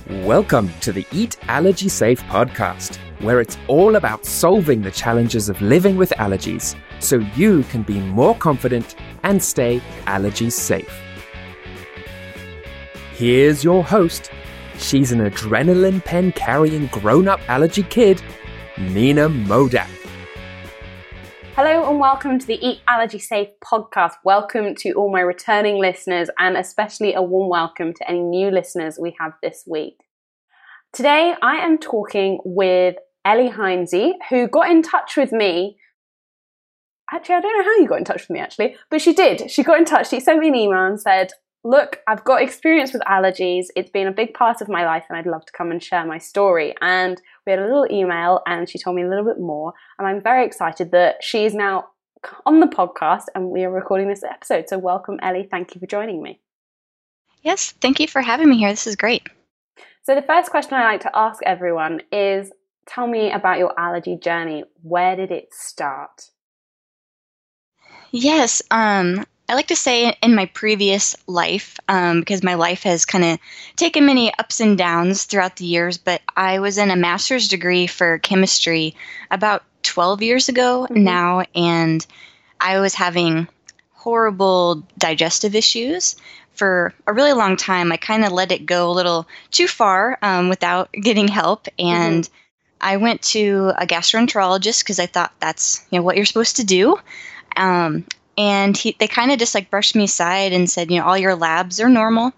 Welcome to the Eat Allergy Safe podcast, where it's all about solving the challenges of living with allergies so you can be more confident and stay allergy safe. Here's your host. She's an adrenaline pen carrying grown-up allergy kid, Nina Modak. Hello and welcome to the Eat Allergy Safe podcast. Welcome to all my returning listeners and especially a warm welcome to any new listeners we have this week. Today I am talking with Ellie Heinze, who got in touch with me. Actually, I don't know how you got in touch with me but she did. She got in touch, she sent me an email and said, look, I've got experience with allergies. It's been a big part of my life and I'd love to come and share my story. And we had a little email and she told me a little bit more. And I'm very excited that she is now on the podcast and we are recording this episode. So welcome, Ellie. Thank you for joining me. Yes, thank you for having me here. This is great. So the first question I like to ask everyone is, tell me about your allergy journey. Where did it start? Yes, I like to say in my previous life, because my life has kind of taken many ups and downs throughout the years, but I was in a master's degree for chemistry about 12 years ago now, and I was having horrible digestive issues for a really long time. I kind of let it go a little too far without getting help, and I went to a gastroenterologist because I thought that's what you're supposed to do. And they kind of just brushed me aside and said, all your labs are normal.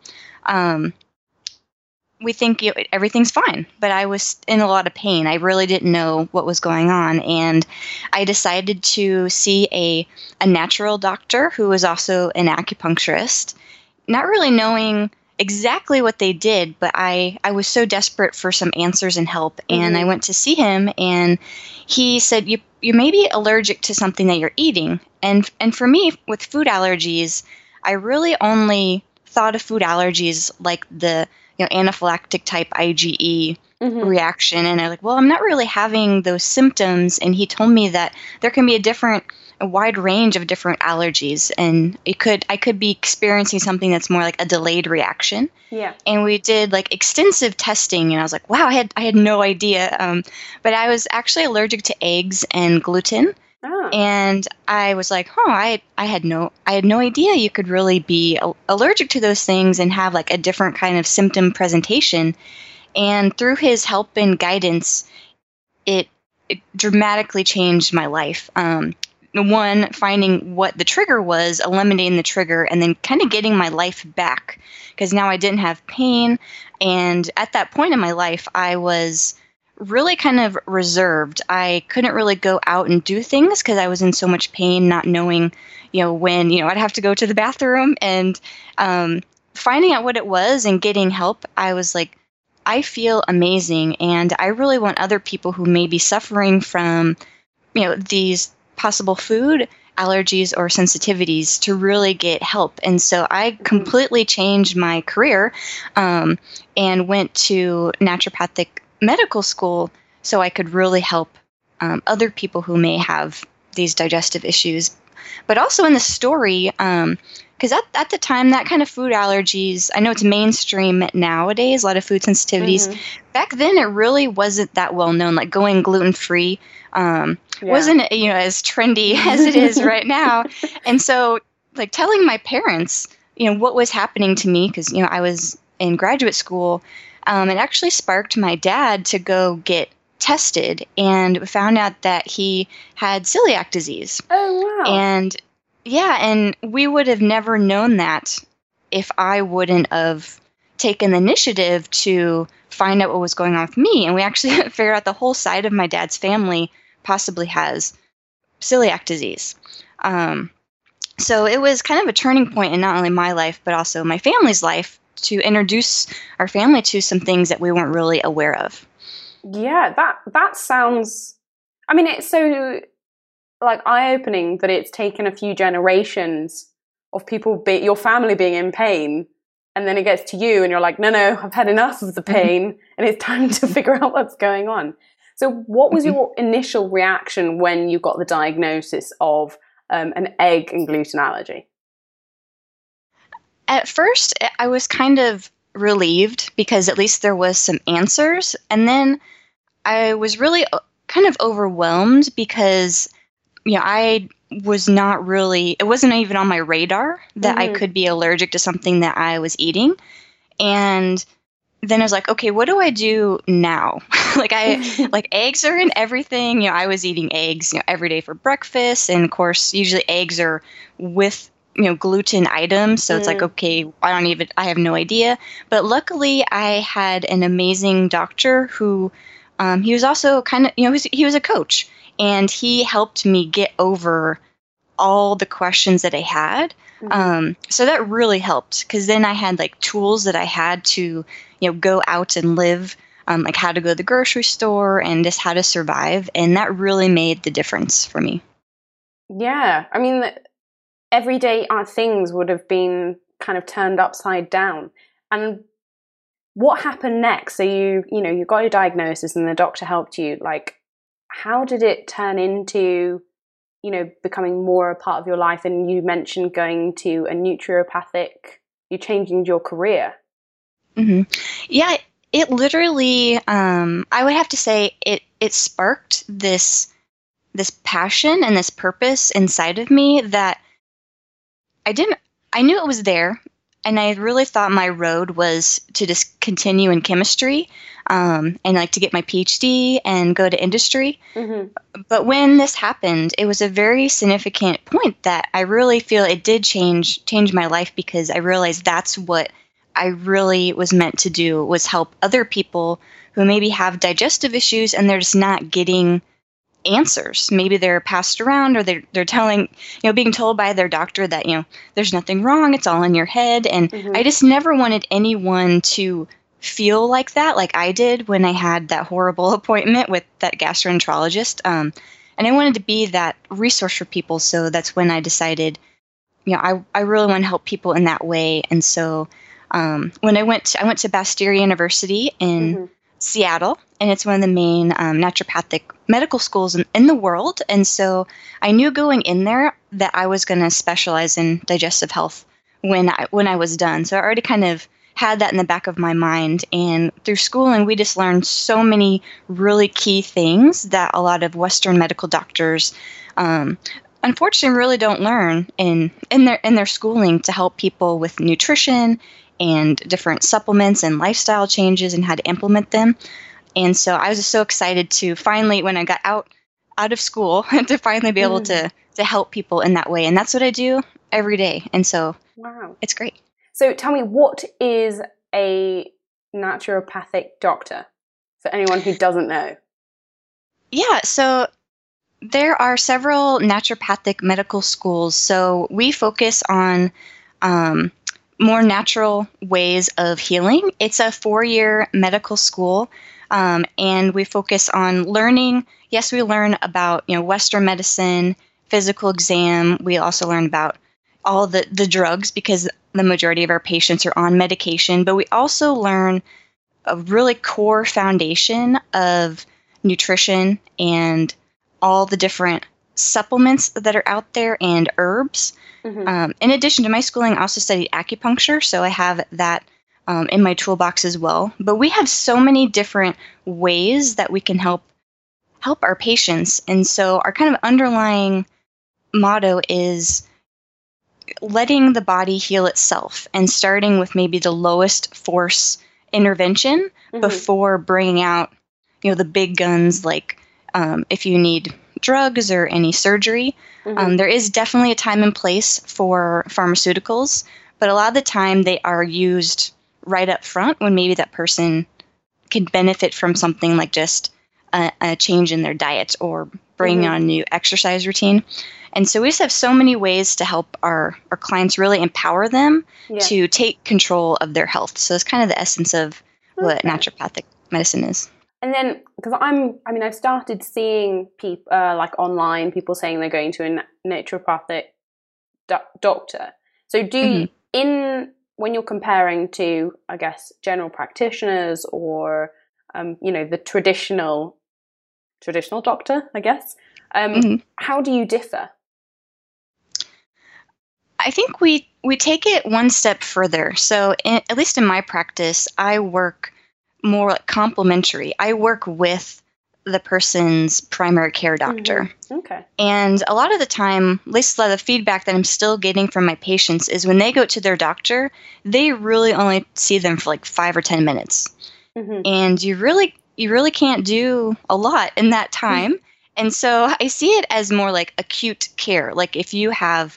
We think everything's fine. But I was in a lot of pain. I really didn't know what was going on. And I decided to see a natural doctor who was also an acupuncturist, not really knowing exactly what they did, but I was so desperate for some answers and help. And I went to see him, and he said, you may be allergic to something that you're eating. And for me, with food allergies, I really only thought of food allergies like the anaphylactic type IgE reaction. And I'm like, well, I'm not really having those symptoms. And he told me that there can be a wide range of different allergies, and I could be experiencing something that's more like a delayed reaction. Yeah. And we did extensive testing, and I was like, wow, I had no idea. But I was actually allergic to eggs and gluten. Oh. And I was like, I had no idea you could really be allergic to those things and have a different kind of symptom presentation. And through his help and guidance, it dramatically changed my life. One, finding what the trigger was, eliminating the trigger, and then kind of getting my life back, because now I didn't have pain. And at that point in my life, I was really kind of reserved. I couldn't really go out and do things because I was in so much pain, not knowing, when, I'd have to go to the bathroom. And finding out what it was and getting help, I was like, I feel amazing. And I really want other people who may be suffering from, these possible food allergies or sensitivities to really get help. And so I completely changed my career and went to naturopathic medical school so I could really help other people who may have these digestive issues. But also in the story, because at the time, that kind of food allergies, I know it's mainstream nowadays, a lot of food sensitivities. Back then, it really wasn't that well known. Going gluten-free wasn't as trendy as it is right now. And so telling my parents, what was happening to me, because, I was in graduate school, it actually sparked my dad to go get tested and found out that he had celiac disease. Oh, wow. And we would have never known that if I wouldn't have taken the initiative to find out what was going on with me. And we actually figured out the whole side of my dad's family possibly has celiac disease. So it was kind of a turning point in not only my life, but also my family's life, to introduce our family to some things that we weren't really aware of. Yeah, that sounds, it's so eye-opening that it's taken a few generations of people, your family being in pain, and then it gets to you and you're like, no, I've had enough of the pain and it's time to figure out what's going on. So what was your initial reaction when you got the diagnosis of an egg and gluten allergy? At first, I was kind of relieved because at least there was some answers. And then I was really kind of overwhelmed because, I was not really, it wasn't even on my radar that I could be allergic to something that I was eating. And then I was like, okay, what do I do now? Like eggs are in everything. I was eating eggs, every day for breakfast. And of course, usually eggs are with, gluten items. So it's like, okay, I have no idea. But luckily I had an amazing doctor who, he was also kind of, he was a coach, and he helped me get over all the questions that I had. So that really helped, because then I had like tools that I had to, go out and live, like how to go to the grocery store and just how to survive. And that really made the difference for me. Yeah. I mean, everyday things would have been kind of turned upside down. And what happened next? So you got your diagnosis and the doctor helped you. Like, how did it turn into, becoming more a part of your life? And you mentioned going to a naturopathic, you changing your career. Yeah, it literally, I would have to say it sparked this passion and this purpose inside of me that I knew it was there. And I really thought my road was to just continue in chemistry, and like to get my PhD and go to industry. But when this happened, it was a very significant point that I really feel it did change my life, because I realized that's what I really was meant to do, was help other people who maybe have digestive issues and they're just not getting answers. Maybe they're passed around, or they're telling, being told by their doctor that, there's nothing wrong, it's all in your head. And I just never wanted anyone to feel like that, like I did when I had that horrible appointment with that gastroenterologist. And I wanted to be that resource for people. So that's when I decided, I really want to help people in that way. And so when I went to Bastyr University in Seattle, and it's one of the main naturopathic medical schools in the world. And so I knew going in there that I was going to specialize in digestive health when I was done. So I already kind of had that in the back of my mind. And through schooling, we just learned so many really key things that a lot of Western medical doctors, unfortunately, really don't learn in their schooling to help people with nutrition and different supplements and lifestyle changes and how to implement them. And so I was just so excited to finally, when I got out of school, to finally be able to help people in that way. And that's what I do every day. And so It's great. So tell me, what is a naturopathic doctor, for anyone who doesn't know? Yeah, so there are several naturopathic medical schools. So we focus on more natural ways of healing. It's a 4-year medical school, and we focus on learning. Yes, we learn about Western medicine, physical exam. We also learn about all the drugs, because the majority of our patients are on medication. But we also learn a really core foundation of nutrition and all the different supplements that are out there and herbs. In addition to my schooling, I also studied acupuncture, so I have that in my toolbox as well. But we have so many different ways that we can help our patients. And so our kind of underlying motto is letting the body heal itself, and starting with maybe the lowest force intervention before bringing out the big guns, like if you need drugs or any surgery. There is definitely a time and place for pharmaceuticals, but a lot of the time they are used right up front when maybe that person can benefit from something like just a change in their diet or bringing on a new exercise routine. And so we just have so many ways to help our clients really empower them to take control of their health. So it's kind of the essence of what naturopathic medicine is. And then, because I've started seeing people like online, people saying they're going to a naturopathic doctor. So when you're comparing to, I guess, general practitioners or, the traditional doctor, I guess, how do you differ? I think we take it one step further. So at least in my practice, I work more like complementary. I work with the person's primary care doctor. Okay. And a lot of the time, at least a lot of the feedback that I'm still getting from my patients is when they go to their doctor, they really only see them for like 5 or 10 minutes. And you really can't do a lot in that time. And so I see it as more like acute care. Like if you have,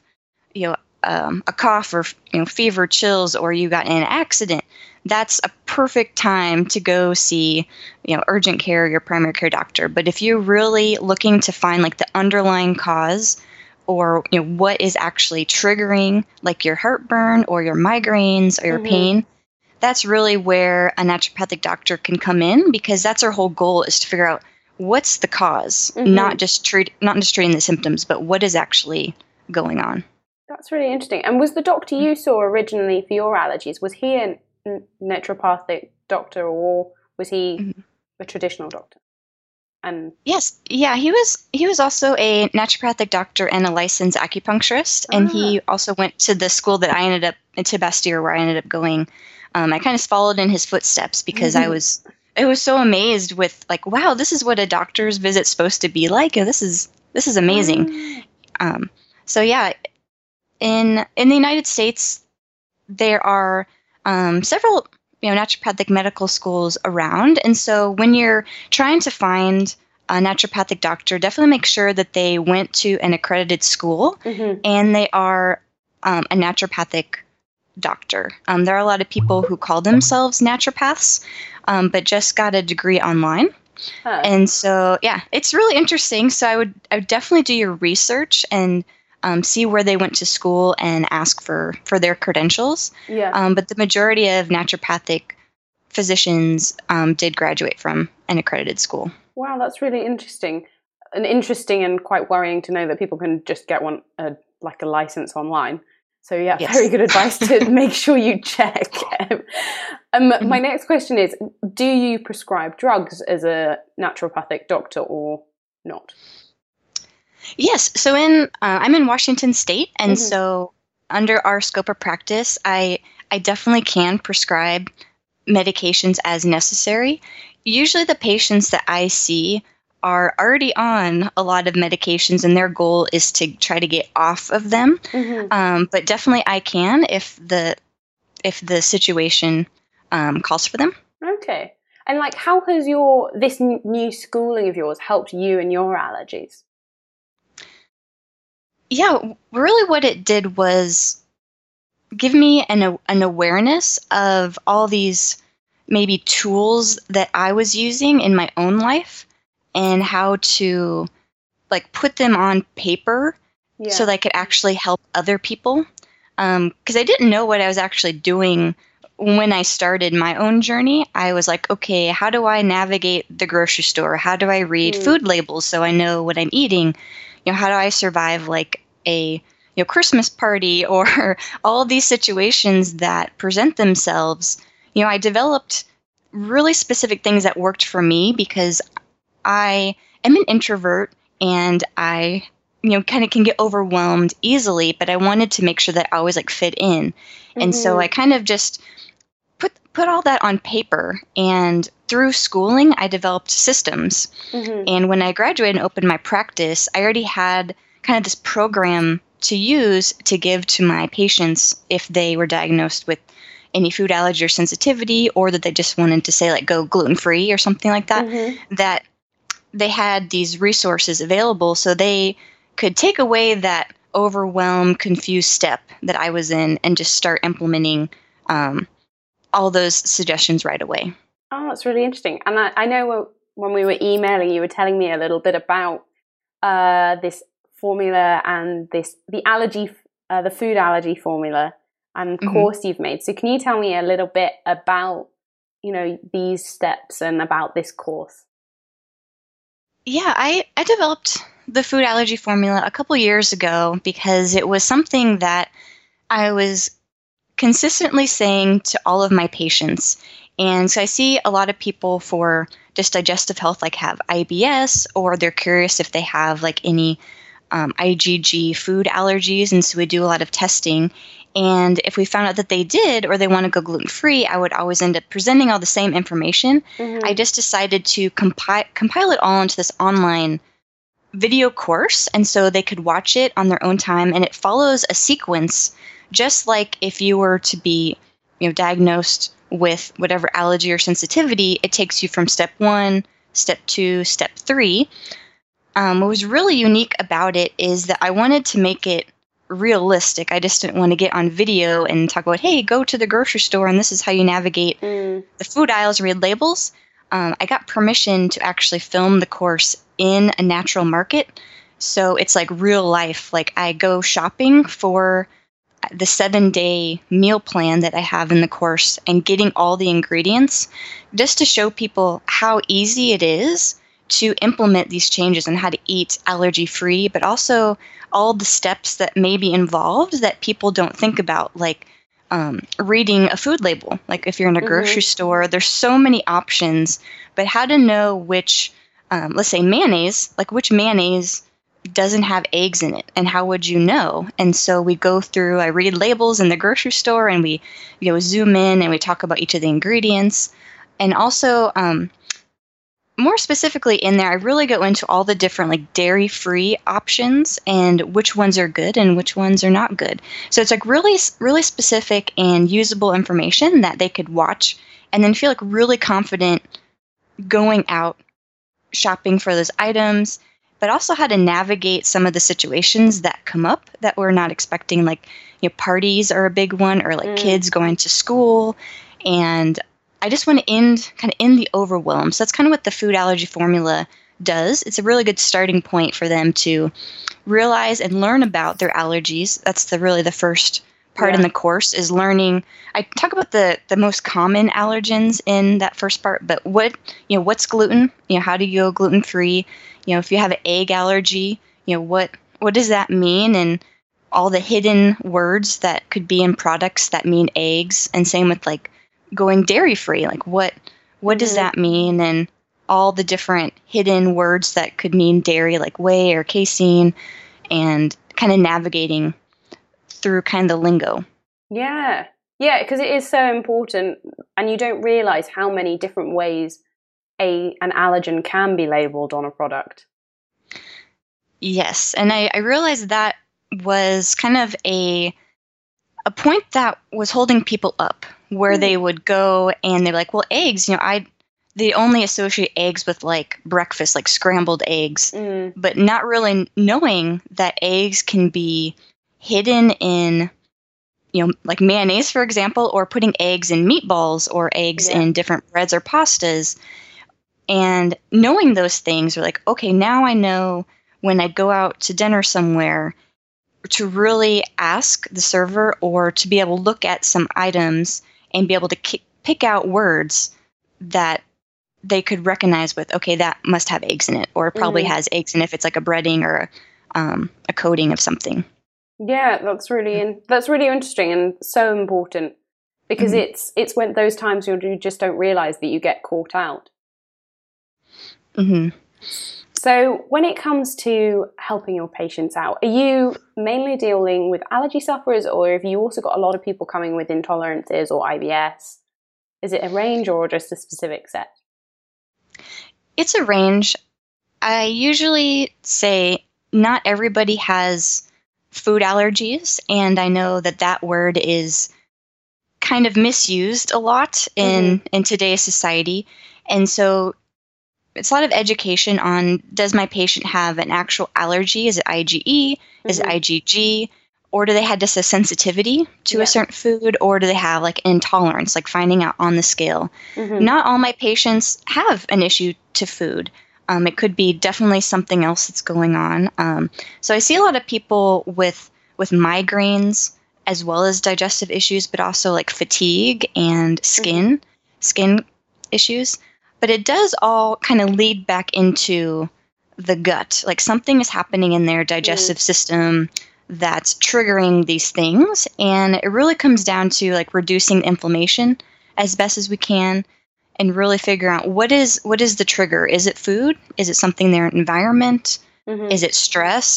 a cough or fever, chills, or you got in an accident, that's a perfect time to go see, urgent care, your primary care doctor. But if you're really looking to find like the underlying cause or, what is actually triggering like your heartburn or your migraines or your pain, that's really where a naturopathic doctor can come in, because that's our whole goal, is to figure out what's the cause, not just treating the symptoms, but what is actually going on. That's really interesting. And was the doctor you saw originally for your allergies, was he a naturopathic doctor, or was he a traditional doctor? And yes, yeah, he was also a naturopathic doctor and a licensed acupuncturist, and he also went to the school that I ended up, to Bastyr, where I ended up going. I kind of followed in his footsteps because I was so amazed with like, wow, this is what a doctor's visit's supposed to be like. This is amazing. So yeah. In the United States, there are several naturopathic medical schools around, and so when you're trying to find a naturopathic doctor, definitely make sure that they went to an accredited school and they are a naturopathic doctor. There are a lot of people who call themselves naturopaths, but just got a degree online. And so yeah, it's really interesting. So I would definitely do your research and see where they went to school and ask for their credentials. But the majority of naturopathic physicians did graduate from an accredited school. Wow, that's really interesting. And quite worrying to know that people can just get like a license online. So yeah, yes. Very good advice to make sure you check. My next question is, do you prescribe drugs as a naturopathic doctor or not? Yes. So I'm in Washington State, and so under our scope of practice, I definitely can prescribe medications as necessary. Usually the patients that I see are already on a lot of medications, and their goal is to try to get off of them. But definitely I can if the situation calls for them. Okay. And like, how has this new schooling of yours helped you and your allergies? Yeah, really what it did was give me an awareness of all these maybe tools that I was using in my own life and how to like put them on paper so that I could actually help other people. Because I didn't know what I was actually doing when I started my own journey. I was like, okay, how do I navigate the grocery store? How do I read food labels so I know what I'm eating? How do I survive like a Christmas party or all of these situations that present themselves? I developed really specific things that worked for me because I am an introvert and I kind of can get overwhelmed easily, but I wanted to make sure that I always like fit in. And so I kind of just put all that on paper, and through schooling, I developed systems. And when I graduated and opened my practice, I already had kind of this program to use to give to my patients if they were diagnosed with any food allergy or sensitivity, or that they just wanted to say like go gluten-free or something like that, that they had these resources available so they could take away that overwhelmed, confused step that I was in and just start implementing all those suggestions right away. Oh, that's really interesting. And I know when we were emailing, you were telling me a little bit about this formula and the food allergy formula and course you've made. So can you tell me a little bit about, these steps and about this course? Yeah, I developed the food allergy formula a couple years ago because it was something that I was consistently saying to all of my patients. And so I see a lot of people for just digestive health, like have IBS, or they're curious if they have like any IgG food allergies, and so we do a lot of testing. And if we found out that they did, or they want to go gluten-free, I would always end up presenting all the same information. I just decided to compile it all into this online video course, and so they could watch it on their own time, and it follows a sequence, just like if you were to be, diagnosed with whatever allergy or sensitivity. It takes you from step 1, step 2, step 3. What was really unique about it is that I wanted to make it realistic. I just didn't want to get on video and talk about, hey, go to the grocery store and this is how you navigate the food aisles, read labels. I got permission to actually film the course in a natural market. So it's like real life. Like I go shopping for the 7-day meal plan that I have in the course and getting all the ingredients just to show people how easy it is to implement these changes and how to eat allergy-free, but also all the steps that may be involved that people don't think about, like reading a food label. Like if you're in a grocery store, there's so many options, but how to know which, let's say mayonnaise, like which mayonnaise doesn't have eggs in it, and how would you know? And so we go through, I read labels in the grocery store, and we zoom in and we talk about each of the ingredients. And also, more specifically in there, I really go into all the different like dairy-free options and which ones are good and which ones are not good. So it's like really, really specific and usable information that they could watch and then feel like really confident going out shopping for those items, but also how to navigate some of the situations that come up that we're not expecting. Like, parties are a big one, or like kids going to school. And I just want to end the overwhelm. So that's kind of what the food allergy formula does. It's a really good starting point for them to realize and learn about their allergies. That's really the first part in the course, is learning. I talk about the most common allergens in that first part, but what's gluten? How do you go gluten-free? If you have an egg allergy, what does that mean? And all the hidden words that could be in products that mean eggs. And same with like going dairy-free. Like what does that mean? And all the different hidden words that could mean dairy, like whey or casein, and kind of navigating through kind of the lingo. Yeah, because it is so important, and you don't realize how many different ways an allergen can be labeled on a product. Yes, and I realized that was kind of a point that was holding people up, where they would go and they're like, well, eggs, they only associate eggs with like breakfast, like scrambled eggs, but not really knowing that eggs can be hidden in, like mayonnaise, for example, or putting eggs in meatballs or eggs in different breads or pastas. And knowing those things are like, okay, now I know when I go out to dinner somewhere to really ask the server, or to be able to look at some items and be able to pick out words that they could recognize with, okay, that must have eggs in it, or it probably has eggs in it if it's like a breading or a coating of something. Yeah, that's really interesting and so important, because it's when those times you just don't realize that you get caught out. So when it comes to helping your patients out, are you mainly dealing with allergy sufferers, or have you also got a lot of people coming with intolerances or IBS? Is it a range or just a specific set? It's a range. I usually say not everybody has food allergies, and I know that word is kind of misused a lot in today's society. And so it's a lot of education on, does my patient have an actual allergy? Is it IgE? Is it IgG? Or do they have just a sensitivity to a certain food? Or do they have like an intolerance, like finding out on the scale? Not all my patients have an issue to food. It could be definitely something else that's going on. So I see a lot of people with migraines as well as digestive issues, but also like fatigue and skin issues. But it does all kind of lead back into the gut. Like something is happening in their digestive system that's triggering these things. And it really comes down to like reducing inflammation as best as we can, and really figure out what is the trigger. Is it food? Is it something in their environment? Is it stress?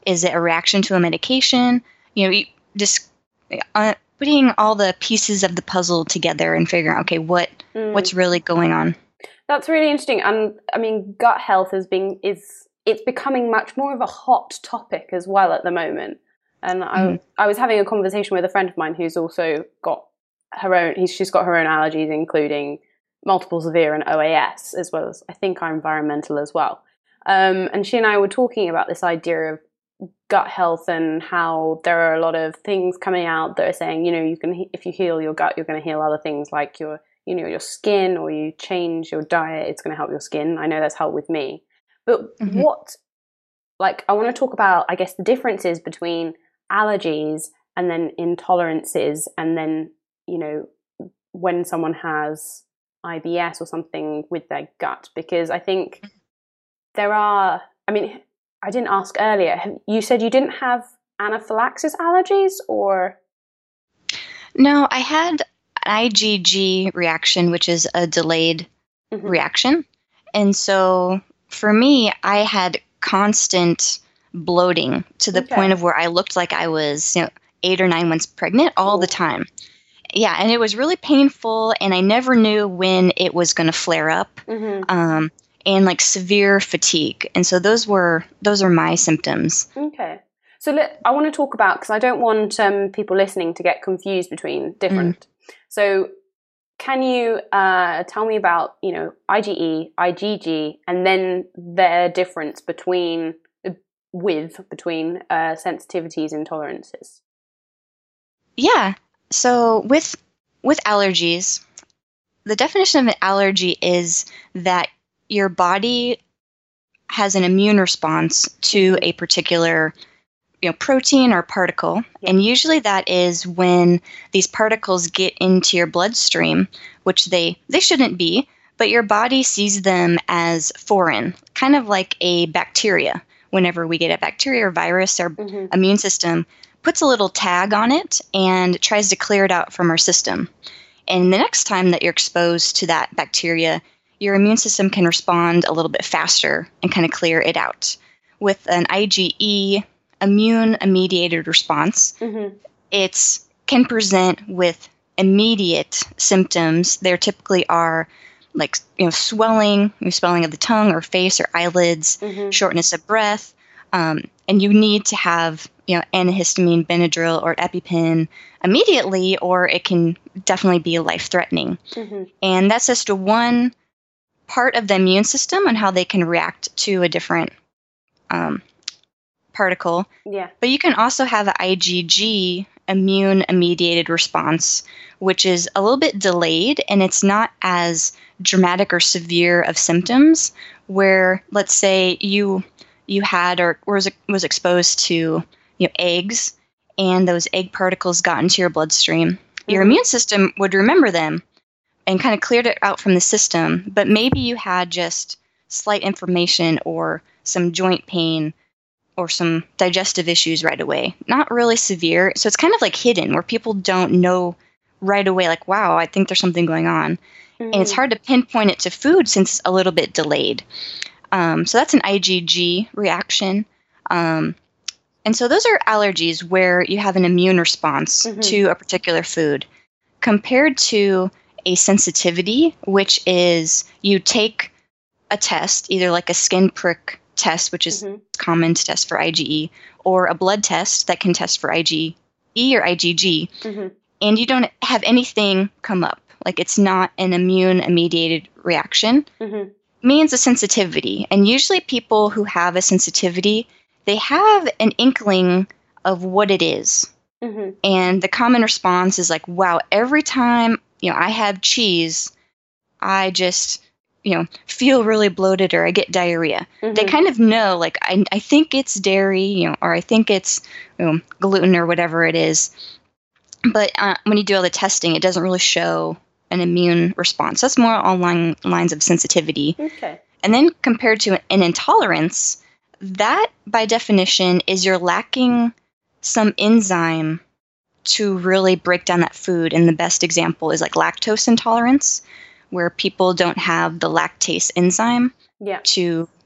Is it a reaction to a medication? Just putting all the pieces of the puzzle together and figuring out, okay, what's really going on. That's really interesting. And I mean, gut health it's becoming much more of a hot topic as well at the moment. And I was having a conversation with a friend of mine who's also got she's got her own allergies, including multiple severe and OAS, as well as I think are environmental as well. And she and I were talking about this idea of gut health and how there are a lot of things coming out that are saying, if you heal your gut, you're going to heal other things like your skin, or you change your diet, it's going to help your skin. I know that's helped with me. But I want to talk about, I guess, the differences between allergies and then intolerances, and then, when someone has IBS or something with their gut, because I think I didn't ask earlier. You said you didn't have anaphylaxis allergies, or? No, I had an IgG reaction, which is a delayed reaction. And so for me, I had constant bloating to the point of where I looked like I was 8 or 9 months pregnant all the time. Yeah, and it was really painful, and I never knew when it was going to flare up. And like severe fatigue. And so those are my symptoms. Okay. So I want to talk about, because I don't want people listening to get confused between different. So can you tell me about, IgE, IgG, and then their difference between sensitivities and tolerances? Yeah. So with allergies, the definition of an allergy is that your body has an immune response to a particular protein or particle. And usually that is when these particles get into your bloodstream, which they shouldn't be, but your body sees them as foreign, kind of like a bacteria. Whenever we get a bacteria or virus, our immune system puts a little tag on it and tries to clear it out from our system. And the next time that you're exposed to that bacteria, your immune system can respond a little bit faster and kind of clear it out. With an IgE, immune-mediated response, it can present with immediate symptoms. There typically are like swelling of the tongue or face or eyelids, shortness of breath, and you need to have antihistamine, Benadryl, or EpiPen immediately, or it can definitely be life-threatening. And that's just one part of the immune system and how they can react to a different particle. Yeah. But you can also have an IgG, immune-mediated response, which is a little bit delayed, and it's not as dramatic or severe of symptoms, where let's say you had or was exposed to eggs, and those egg particles got into your bloodstream. Your immune system would remember them and kind of cleared it out from the system, but maybe you had just slight inflammation or some joint pain or some digestive issues right away. Not really severe. So it's kind of like hidden, where people don't know right away, like, wow, I think there's something going on. And it's hard to pinpoint it to food since it's a little bit delayed. So that's an IgG reaction. And so those are allergies where you have an immune response to a particular food, compared to a sensitivity, which is you take a test, either like a skin prick test, which is common to test for IgE, or a blood test that can test for IgE or IgG, and you don't have anything come up. Like, it's not an immune-mediated reaction. Means a sensitivity. And usually people who have a sensitivity, they have an inkling of what it is. And the common response is like, wow, every time I have cheese, I just feel really bloated, or I get diarrhea. They kind of know, like, I think it's dairy, or I think it's gluten or whatever it is. But when you do all the testing, it doesn't really show an immune response. That's more along lines of sensitivity. Okay. And then compared to an intolerance, that by definition is you're lacking some enzyme to really break down that food. And the best example is like lactose intolerance, where people don't have the lactase enzyme to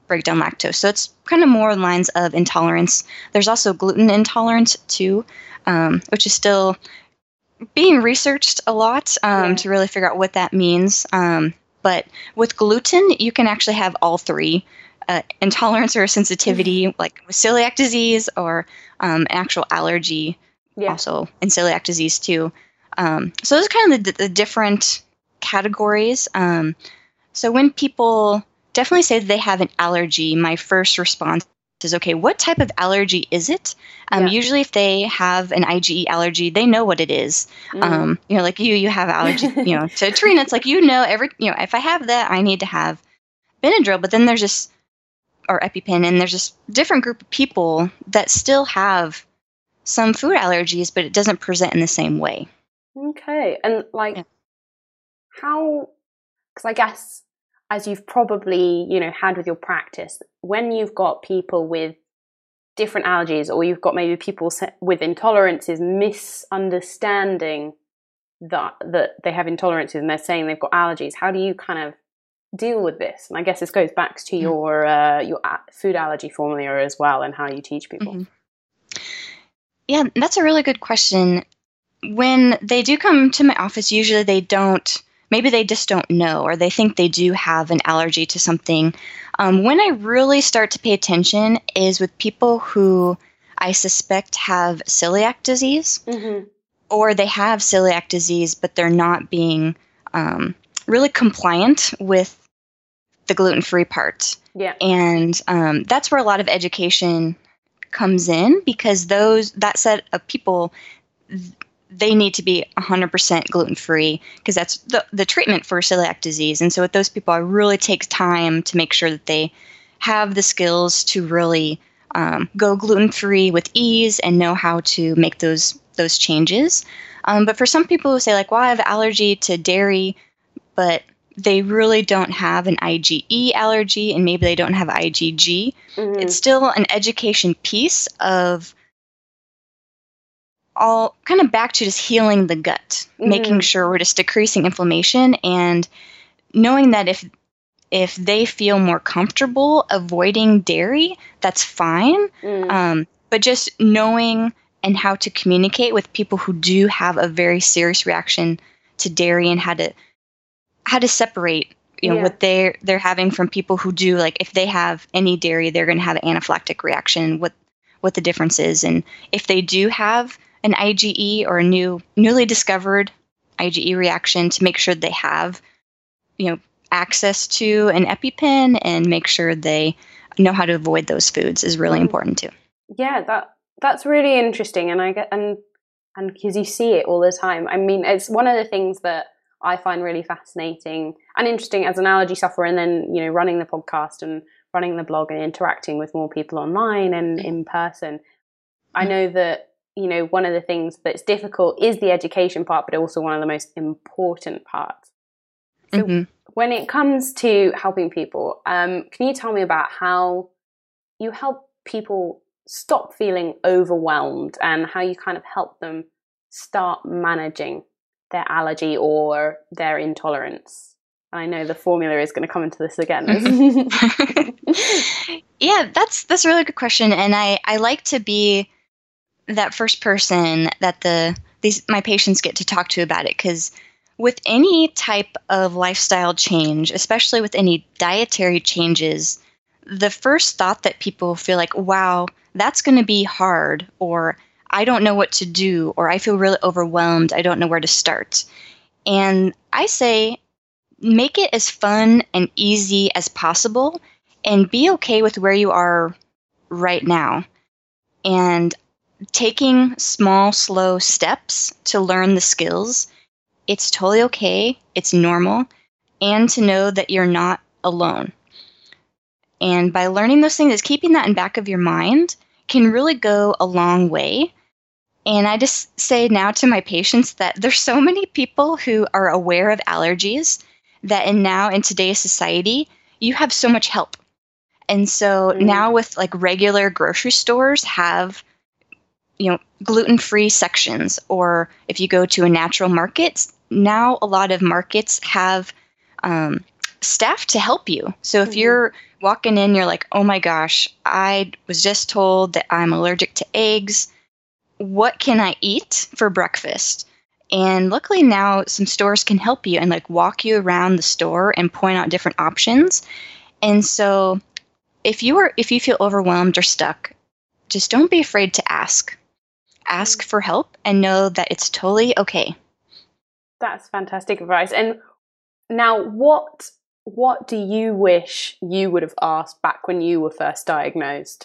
break down lactose. So it's kind of more lines of intolerance. There's also gluten intolerance too, which is still being researched a lot to really figure out what that means. But with gluten, you can actually have all three. Intolerance or sensitivity, like with celiac disease, or an actual allergy, also in celiac disease too. So those are kind of the different categories. So when people definitely say that they have an allergy, my first response is, okay, what type of allergy is it? Usually if they have an IgE allergy, they know what it is. Like you have allergy, to Trina, it's like, if I have that, I need to have Benadryl, but then there's just, or EpiPen, and there's this different group of people that still have some food allergies, but it doesn't present in the same way. Okay. And how, because I guess as you've probably, had with your practice, when you've got people with different allergies, or you've got maybe people with intolerances misunderstanding that they have intolerances and they're saying they've got allergies, how do you kind of deal with this? And I guess this goes back to your food allergy formula as well, and how you teach people. Mm-hmm. Yeah, that's a really good question. When they do come to my office, usually maybe they just don't know, or they think they do have an allergy to something. When I really start to pay attention is with people who I suspect have celiac disease, or they have celiac disease, but they're not being really compliant with the gluten-free part. Yeah. And that's where a lot of education comes in, because that set of people, they need to be 100% gluten-free, because that's the treatment for celiac disease. And so with those people, I really take time to make sure that they have the skills to really go gluten-free with ease and know how to make those changes. But for some people who say, like, well, I have allergy to dairy, but they really don't have an IgE allergy, and maybe they don't have IgG. It's still an education piece of all kind of back to just healing the gut, making sure we're just decreasing inflammation, and knowing that if they feel more comfortable avoiding dairy, that's fine. But just knowing and how to communicate with people who do have a very serious reaction to dairy, and how to separate, what they're having from people who do, like, if they have any dairy, they're going to have an anaphylactic reaction, what the difference is. And if they do have an IgE or a newly discovered IgE reaction, to make sure they have, access to an EpiPen, and make sure they know how to avoid those foods is really important too. Yeah, that's really interesting. And and because you see it all the time. I mean, it's one of the things that I find really fascinating and interesting as an allergy sufferer, and then, running the podcast and running the blog and interacting with more people online and in person. I know that, one of the things that's difficult is the education part, but also one of the most important parts. So when it comes to helping people, can you tell me about how you help people stop feeling overwhelmed, and how you kind of help them start managing their allergy or their intolerance? I know the formula is going to come into this again. Yeah, that's a really good question. And I like to be that first person that my patients get to talk to about it, because with any type of lifestyle change, especially with any dietary changes, the first thought that people feel like, wow, that's going to be hard, or I don't know what to do, or I feel really overwhelmed, I don't know where to start. And I say, make it as fun and easy as possible, and be okay with where you are right now. And taking small, slow steps to learn the skills, it's totally okay, it's normal, and to know that you're not alone. And by learning those things, keeping that in back of your mind can really go a long way. And I just say now to my patients that there's so many people who are aware of allergies that in today's society, you have so much help. And so now with like regular grocery stores have, gluten-free sections, or if you go to a natural market, now a lot of markets have staff to help you. So if you're walking in, you're like, oh my gosh, I was just told that I'm allergic to eggs. What can I eat for breakfast? And luckily now some stores can help you and like walk you around the store and point out different options. And so if you feel overwhelmed or stuck, just don't be afraid to ask. Ask for help and know that it's totally okay. That's fantastic advice. And now what do you wish you would have asked back when you were first diagnosed?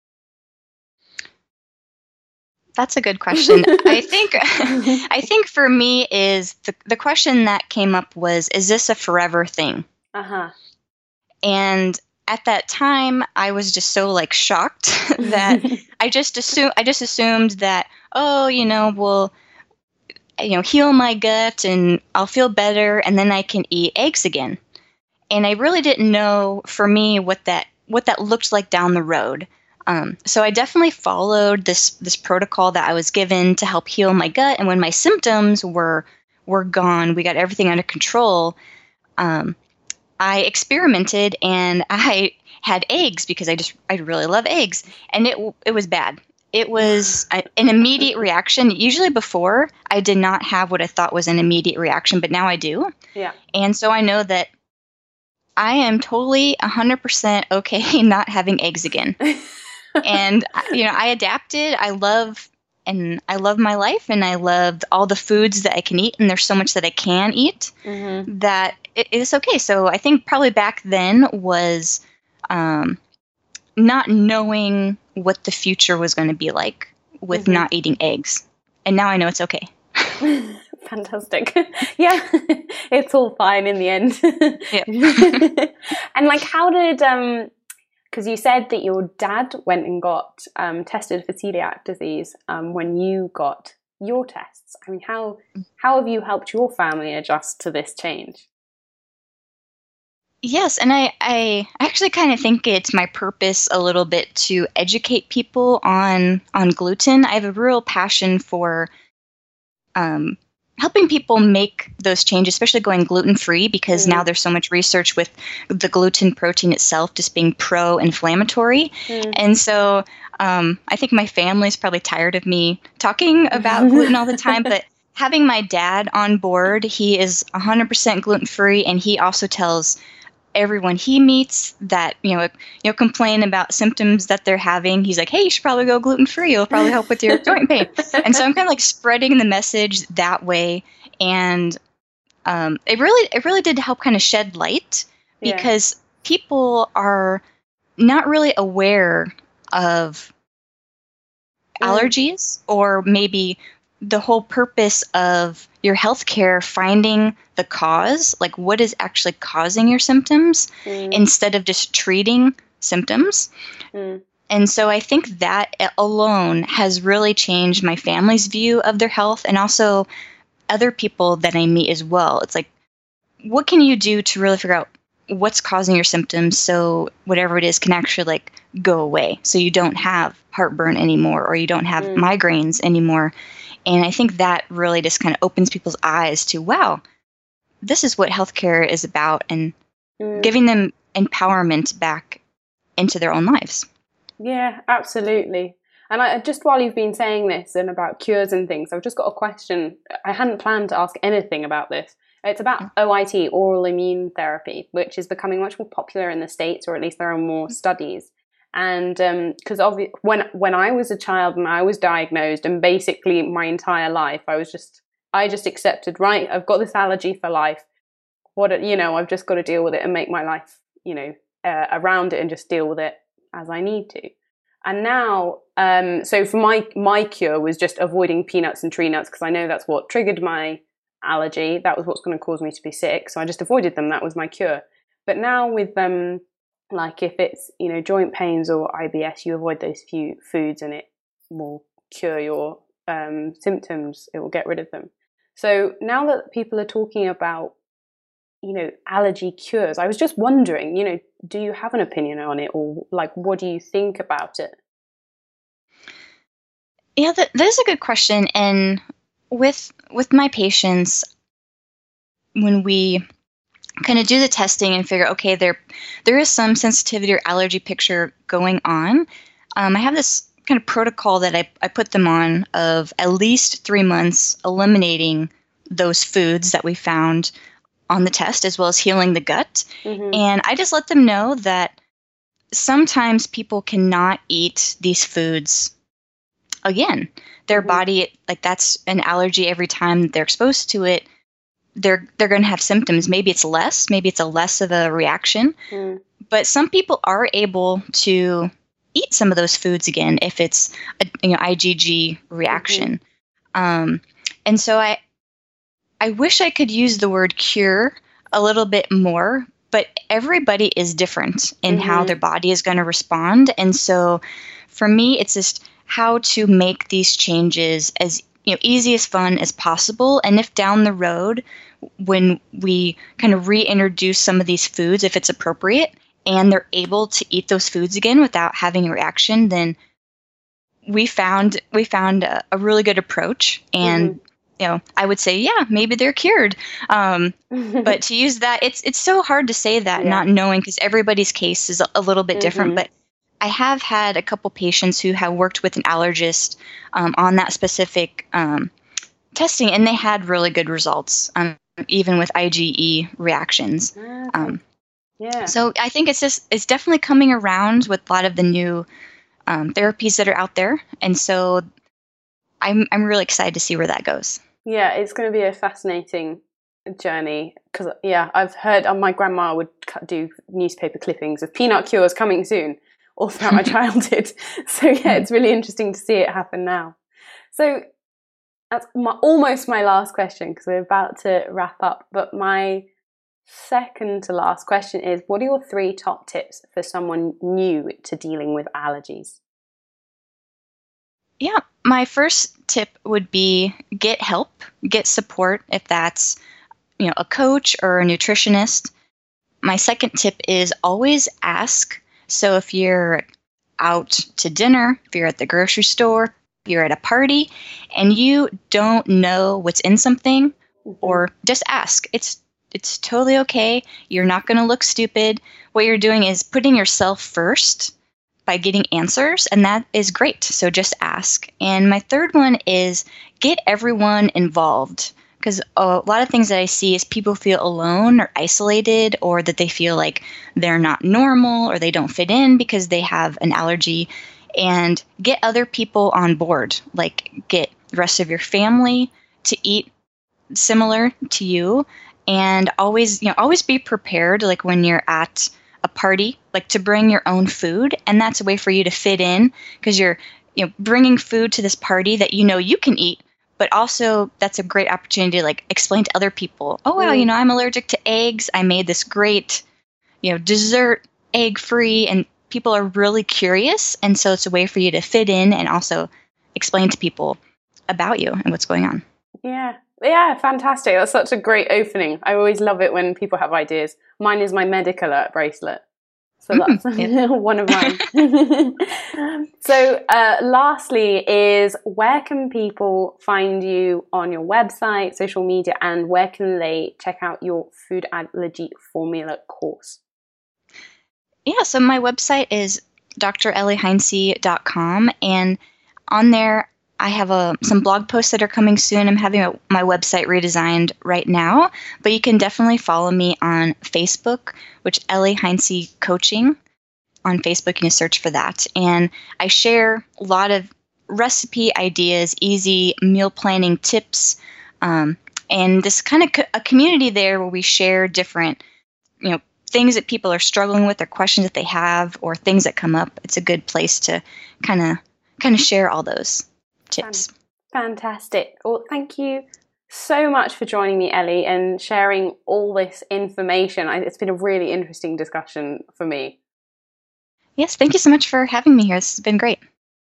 That's a good question. I think for me is the question that came up was, is this a forever thing? Uh-huh. And at that time, I was just so like shocked that I just assumed that, oh, we'll heal my gut and I'll feel better and then I can eat eggs again. And I really didn't know for me what that looked like down the road. So I definitely followed this protocol that I was given to help heal my gut. And when my symptoms were gone, we got everything under control. I experimented and I had eggs because I really love eggs, and it was bad. It was an immediate reaction. Usually before, I did not have what I thought was an immediate reaction, but now I do. Yeah. And so I know that I am totally 100% okay not having eggs again. And I adapted. I love my life, and I love all the foods that I can eat, and there's so much that I can eat that it is okay. So I think probably back then was not knowing what the future was going to be like with not eating eggs. And now I know it's okay. Fantastic. Yeah, it's all fine in the end. Yep. And like, how did, because you said that your dad went and got tested for celiac disease when you got your tests. I mean, how have you helped your family adjust to this change? Yes, and I actually kind of think it's my purpose a little bit to educate people on gluten. I have a real passion for helping people make those changes, especially going gluten-free, because now there's so much research with the gluten protein itself just being pro-inflammatory. And so I think my family's probably tired of me talking about gluten all the time, but having my dad on board, he is 100% gluten-free, and he also tells everyone he meets that, complain about symptoms that they're having. He's like, hey, you should probably go gluten-free. It'll probably help with your joint pain. And so I'm kind of like spreading the message that way. And it really did help kind of shed light, because people are not really aware of allergies, or maybe the whole purpose of your healthcare finding the cause, like what is actually causing your symptoms, instead of just treating symptoms. And so I think that alone has really changed my family's view of their health, and also other people that I meet as well. It's like, what can you do to really figure out what's causing your symptoms, so whatever it is can actually like go away, so you don't have heartburn anymore, or you don't have migraines anymore. And I think that really just kind of opens people's eyes to, wow, this is what healthcare is about, and giving them empowerment back into their own lives. Yeah, absolutely. And I just, while you've been saying this and about cures and things, I've just got a question. I hadn't planned to ask anything about this. It's about OIT, oral immune therapy, which is becoming much more popular in the States, or at least there are more studies. And because when I was a child and I was diagnosed, and basically my entire life, I just accepted, right, I've got this allergy for life. I've just got to deal with it and make my life, around it, and just deal with it as I need to. And now, so for my cure was just avoiding peanuts and tree nuts, because I know that's what triggered my allergy. That was what's going to cause me to be sick. So I just avoided them. That was my cure. But now with like if it's, joint pains or IBS, you avoid those few foods and it will cure your symptoms. It will get rid of them. So now that people are talking about, allergy cures, I was just wondering, do you have an opinion on it, or like, what do you think about it? Yeah, that is a good question. And with my patients, when we kind of do the testing and figure, okay, there is some sensitivity or allergy picture going on. I have this kind of protocol that I put them on of at least 3 months eliminating those foods that we found on the test, as well as healing the gut. Mm-hmm. And I just let them know that sometimes people cannot eat these foods again. Their body, like, that's an allergy every time they're exposed to it. They're going to have symptoms. Maybe it's a less of a reaction. But some people are able to eat some of those foods again if it's a IgG reaction. And so I wish I could use the word cure a little bit more, but everybody is different in how their body is going to respond. And so for me, it's just how to make these changes as easy as fun as possible. And if down the road, when we kind of reintroduce some of these foods, if it's appropriate, and they're able to eat those foods again without having a reaction, then we found a really good approach. And I would say, yeah, maybe they're cured. But to use that, it's so hard to say that, not knowing, because everybody's case is a little bit different. But I have had a couple patients who have worked with an allergist on that specific testing, and they had really good results, even with IgE reactions. So I think it's definitely coming around with a lot of the new therapies that are out there, and so I'm really excited to see where that goes. Yeah, it's going to be a fascinating journey, because I've heard my grandma would do newspaper clippings of peanut cures coming soon all throughout my childhood. So it's really interesting to see it happen now. So that's almost my last question, because we're about to wrap up. But my second to last question is, what are your 3 top tips for someone new to dealing with allergies? Yeah, my first tip would be get help, get support, if that's a coach or a nutritionist. My second tip is always ask. So if you're out to dinner, if you're at the grocery store, if you're at a party, and you don't know what's in something, or just ask. It's totally okay. You're not going to look stupid. What you're doing is putting yourself first by getting answers, and that is great. So just ask. And my third one is get everyone involved, because a lot of things that I see is people feel alone or isolated, or that they feel like they're not normal or they don't fit in because they have an allergy. And get other people on board, like get the rest of your family to eat similar to you. And always be prepared, like when you're at a party, like to bring your own food. And that's a way for you to fit in, because you're bringing food to this party that you can eat. But also that's a great opportunity to like explain to other people, oh, wow, I'm allergic to eggs. I made this great, dessert egg free, and people are really curious. And so it's a way for you to fit in and also explain to people about you and what's going on. Yeah, fantastic. That's such a great opening. I always love it when people have ideas. Mine is my medic alert bracelet. So that's one of mine. So lastly is, where can people find you on your website, social media, and where can they check out your food allergy formula course? Yeah, so my website is drelliheinze.com, and on there I have some blog posts that are coming soon. I'm having my website redesigned right now, but you can definitely follow me on Facebook, which Ellie Heinze Coaching. On Facebook, you can search for that. And I share a lot of recipe ideas, easy meal planning tips, and this kind of a community there where we share different, things that people are struggling with, or questions that they have, or things that come up. It's a good place to kind of share all those tips. Fantastic. Well, thank you so much for joining me, Ellie, and sharing all this information. It's been a really interesting discussion for me. Yes, thank you so much for having me here. This has been great.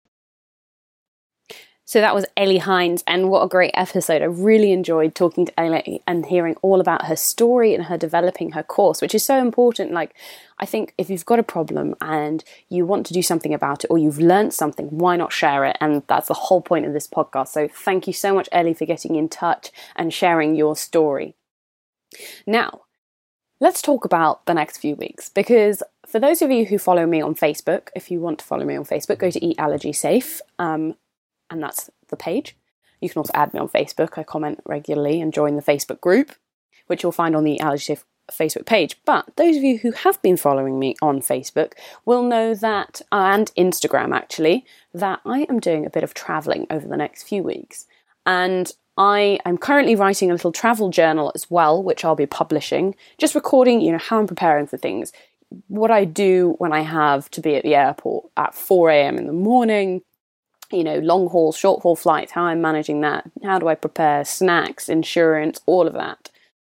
So that was Ellie Heinze, and what a great episode. I really enjoyed talking to Ellie and hearing all about her story and her developing her course, which is so important. Like, I think if you've got a problem and you want to do something about it, or you've learned something, why not share it? And that's the whole point of this podcast. So thank you so much, Ellie, for getting in touch and sharing your story. Now, let's talk about the next few weeks, because for those of you who follow me on Facebook, if you want to follow me on Facebook, go to Eat Allergy Safe, and that's the page. You can also add me on Facebook. I comment regularly and join the Facebook group, which you'll find on the Eat Allergy Safe Facebook page. But those of you who have been following me on Facebook will know that, and Instagram actually, that I am doing a bit of travelling over the next few weeks. And I am currently writing a little travel journal as well, which I'll be publishing, just recording, how I'm preparing for things, what I do when I have to be at the airport at 4 a.m. in the morning, long haul, short haul flights, how I'm managing that, how do I prepare snacks, insurance, all of that.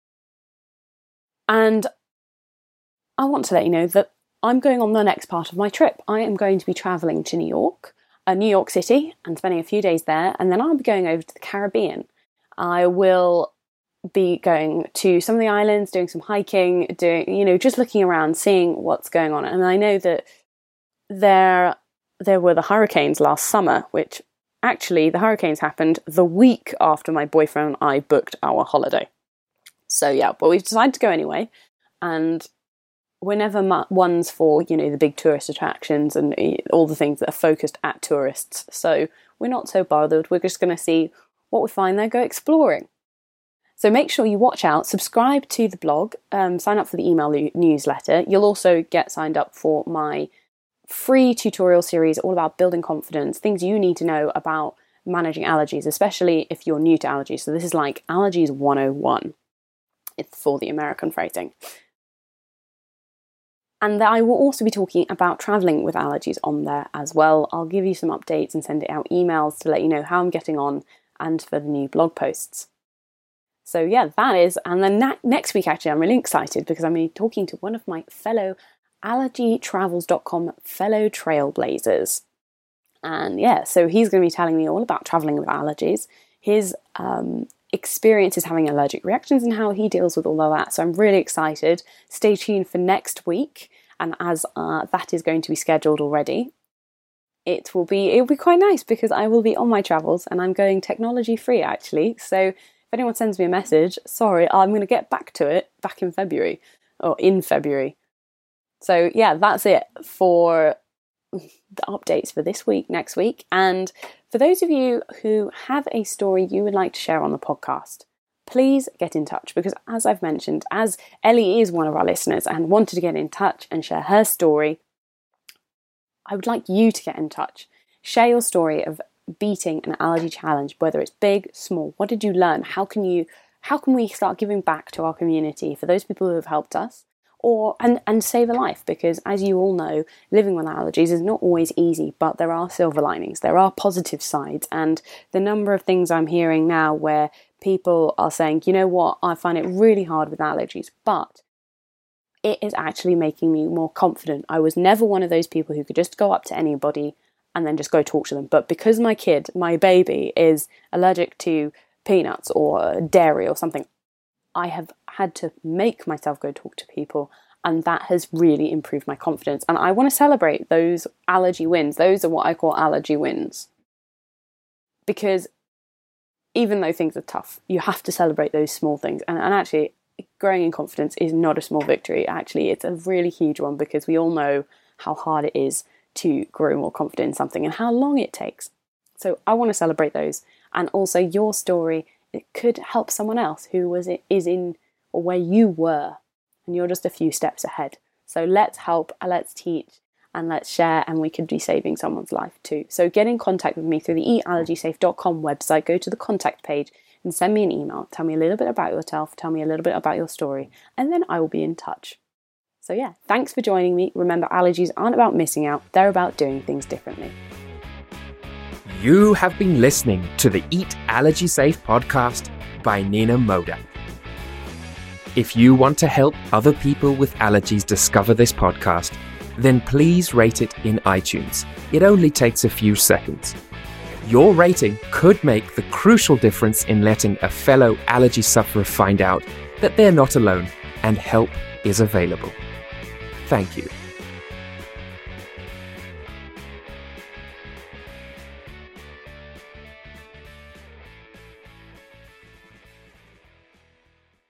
And I want to let you know that I'm going on the next part of my trip. I am going to be travelling to New York City, and spending a few days there, and then I'll be going over to the Caribbean. I will be going to some of the islands, doing some hiking, just looking around, seeing what's going on. And I know that there were the hurricanes last summer, which actually the hurricanes happened the week after my boyfriend and I booked our holiday. So yeah, but we've decided to go anyway. And we're never ones for, the big tourist attractions and all the things that are focused at tourists. So we're not so bothered. We're just going to see what we find there, go exploring. So make sure you watch out, subscribe to the blog, sign up for the email newsletter. You'll also get signed up for my free tutorial series all about building confidence, things you need to know about managing allergies, especially if you're new to allergies. So this is like Allergies 101. It's for the American phrasing. And I will also be talking about travelling with allergies on there as well. I'll give you some updates and send out emails to let you know how I'm getting on and for the new blog posts. So yeah, that is. And then next week, actually, I'm really excited because I'm going to be talking to one of my fellow allergytravels.com fellow trailblazers. And yeah, so he's going to be telling me all about travelling with allergies, his experiences having allergic reactions and how he deals with all of that. So I'm really excited. Stay tuned for next week. And as that is going to be scheduled already, it'll be quite nice because I will be on my travels and I'm going technology free actually. So if anyone sends me a message, sorry, I'm going to get back to it back in February. So yeah, that's it for the updates for this week, next week. And for those of you who have a story you would like to share on the podcast, please get in touch because as I've mentioned, as Ellie is one of our listeners and wanted to get in touch and share her story, I would like you to get in touch. Share your story of beating an allergy challenge, whether it's big, small. What did you learn? How can we start giving back to our community for those people who have helped us? And save a life, because as you all know, living with allergies is not always easy, but there are silver linings, there are positive sides, and the number of things I'm hearing now where people are saying, you know what, I find it really hard with allergies, but it is actually making me more confident. I was never one of those people who could just go up to anybody and then just go talk to them, but because my baby is allergic to peanuts or dairy or something, I have had to make myself go talk to people, and that has really improved my confidence. And I want to celebrate those allergy wins. Those are what I call allergy wins. Because even though things are tough, you have to celebrate those small things. And actually, growing in confidence is not a small victory. Actually, it's a really huge one because we all know how hard it is to grow more confident in something and how long it takes. So I want to celebrate those. And also your story, it could help someone else who is in or where you were, and you're just a few steps ahead. So let's help, let's teach, and let's share, and we could be saving someone's life too. So get in contact with me through the eatallergysafe.com website. Go to the contact page and send me an email. Tell me a little bit about yourself, tell me a little bit about your story, and then I will be in touch. So yeah, thanks for joining me. Remember, allergies aren't about missing out, they're about doing things differently. You have been listening to the Eat Allergy Safe podcast by Nina Moda. If you want to help other people with allergies discover this podcast, then please rate it in iTunes. It only takes a few seconds. Your rating could make the crucial difference in letting a fellow allergy sufferer find out that they're not alone and help is available. Thank you.